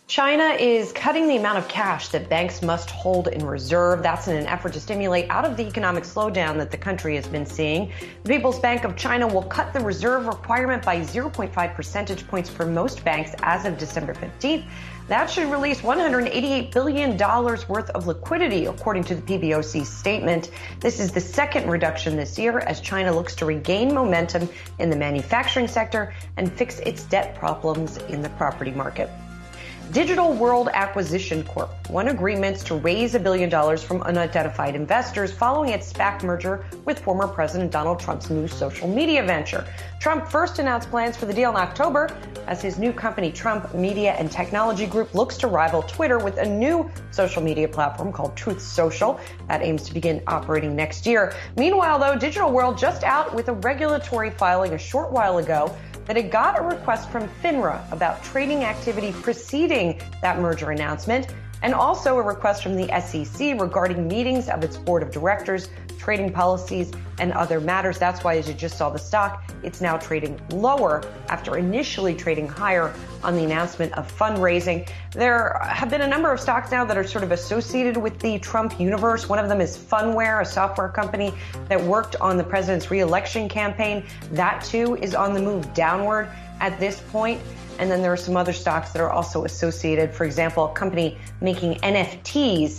China is cutting the amount of cash that banks must hold in reserve. That's in an effort to stimulate out of the economic slowdown that the country has been seeing. The People's Bank of China will cut the reserve requirement by 0.5 percentage points for most banks as of December 15th. That should release $188 billion worth of liquidity, according to the PBOC's statement. This is the second reduction this year as China looks to regain momentum in the manufacturing sector and fix its debt problems in the property market. Digital World Acquisition Corp won agreements to raise $1 billion from unidentified investors following its SPAC merger with former President Donald Trump's new social media venture. Trump first announced plans for the deal in October as his new company, Trump Media and Technology Group, looks to rival Twitter with a new social media platform called Truth Social that aims to begin operating next year. Meanwhile, though, Digital World just out with a regulatory filing a short while ago that it got a request from FINRA about trading activity preceding that merger announcement, and also a request from the SEC regarding meetings of its board of directors, trading policies, and other matters. That's why, as you just saw the stock, it's now trading lower after initially trading higher on the announcement of fundraising. There have been a number of stocks now that are sort of associated with the Trump universe. One of them is Phunware, a software company that worked on the president's re-election campaign. That, too, is on the move downward at this point. And then there are some other stocks that are also associated. For example, a company making NFTs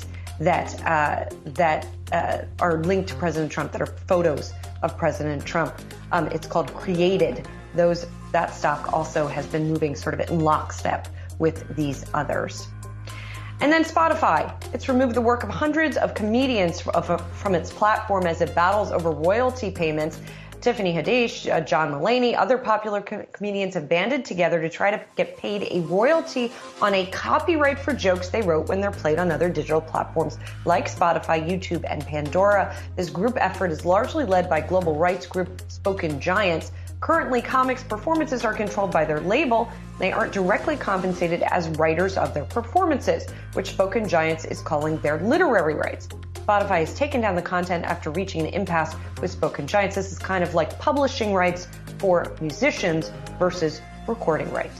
that are linked to President Trump, that are photos of President Trump. It's called Created. That stock also has been moving sort of in lockstep with these others. And then Spotify. It's removed the work of hundreds of comedians from its platform as it battles over royalty payments. Tiffany Haddish, John Mulaney, other popular comedians have banded together to try to get paid a royalty on a copyright for jokes they wrote when they're played on other digital platforms like Spotify, YouTube, and Pandora. This group effort is largely led by global rights group Spoken Giants. Currently, comics' performances are controlled by their label. They aren't directly compensated as writers of their performances, which Spoken Giants is calling their literary rights. Spotify has taken down the content after reaching an impasse with Spoken Giants. This is kind of like publishing rights for musicians versus recording rights.